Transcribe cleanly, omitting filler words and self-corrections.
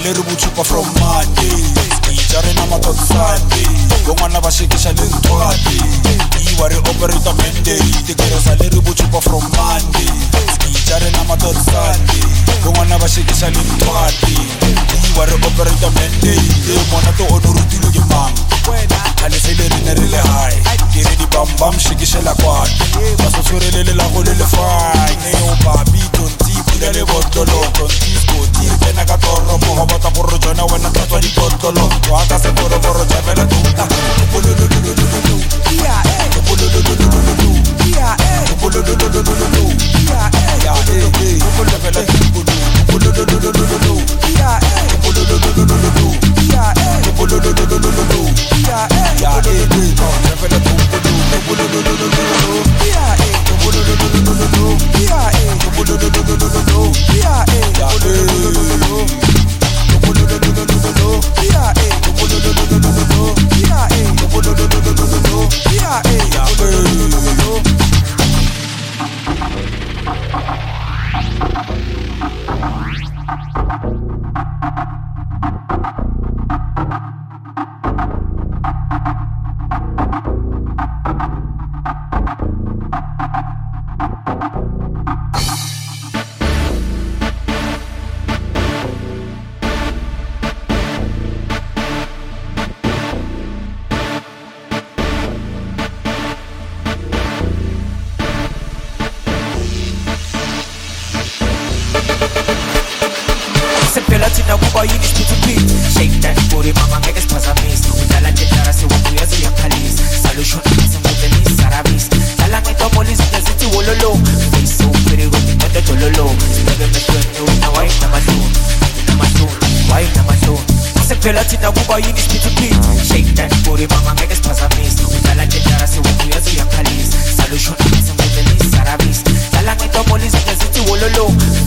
le re botshupa from Monday Ija re nama tot Sunday Gongwana ba shekisha le ntwate Iwa re operator mandate Kere sa le re botshupa from Monday Ija re nama tot Sunday Gongwana ba shekisha le ntwate Iwa re operator mandate Mona to ono rutilo ke mang Hale se le rine re le high Kere di bam bam shekishela kwate Baso sorelele la go le le fine Neo babi tonti pula le botolo Tonti skoti kena ka toro Moga bata porro jona wena tatwa di botolo Waka se poro poro jabela tuta Tupululululululu Yeah, eh Tupululululululu Yeah, eh Tupululululululu Yeah, eh Yeah, eh Tupulululululu Tupulululululu Yeah, eh Tupulululululu Yeah, eh Tupulululululu Yeah, eh Yeah, eh Jabela Tupulululululu Yeah, eh Tupulululululu Yeah, eh Tupulululululu Yeah, eh Tupulululululu Tupulululululu Yeah, eh Tupulululululu Yeah, eh Tupulululululu Yeah, eh Tupulululululu Shake that booty, mama, make us pass a miss. Udala jetara se wapu yazo ya kalis. Solution is in the list, sarabis. Tala me to police in the city wololo. Face so pretty, roti mata tololo. Sinebe me tuenyo ina wai na matun. Ina matun, wai na matun. Se pela tina buba yini spit to beat. Shake that booty, mama, make us pass a miss. Udala jetara se wapu yazo ya kalis. Solution is in the list, sarabis. Tala me to police in the city wololo.